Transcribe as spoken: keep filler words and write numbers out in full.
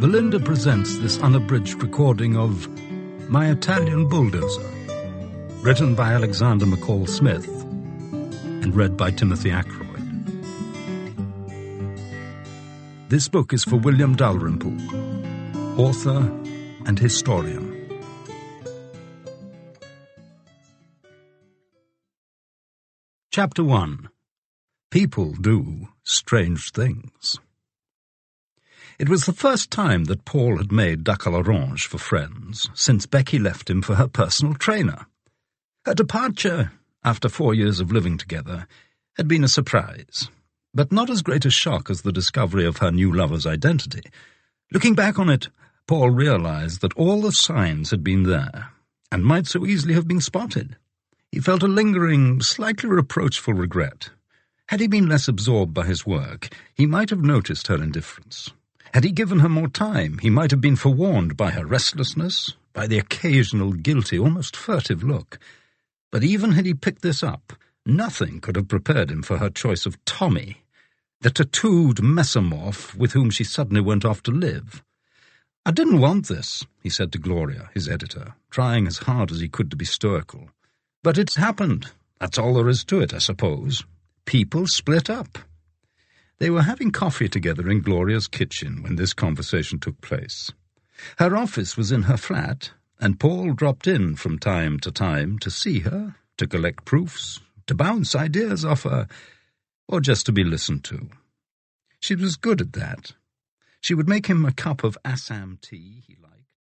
Belinda presents this unabridged recording of My Italian Bulldozer, written by Alexander McCall Smith and read by Timothy Ackroyd. This book is for William Dalrymple, author and historian. Chapter one. People do strange things. It was the first time that Paul had made duck à l'orange for friends since Becky left him for her personal trainer. Her departure, after four years of living together, had been a surprise, but not as great a shock as the discovery of her new lover's identity. Looking back on it, Paul realized that all the signs had been there, and might so easily have been spotted. He felt a lingering, slightly reproachful regret. Had he been less absorbed by his work, he might have noticed her indifference. Had he given her more time, he might have been forewarned by her restlessness, by the occasional guilty, almost furtive look. But even had he picked this up, nothing could have prepared him for her choice of Tommy, the tattooed mesomorph with whom she suddenly went off to live. "I didn't want this," he said to Gloria, his editor, trying as hard as he could to be stoical. "But it's happened. That's all there is to it, I suppose. People split up." They were having coffee together in Gloria's kitchen when this conversation took place. Her office was in her flat, and Paul dropped in from time to time to see her, to collect proofs, to bounce ideas off her, or just to be listened to. She was good at that. She would make him a cup of Assam tea he liked,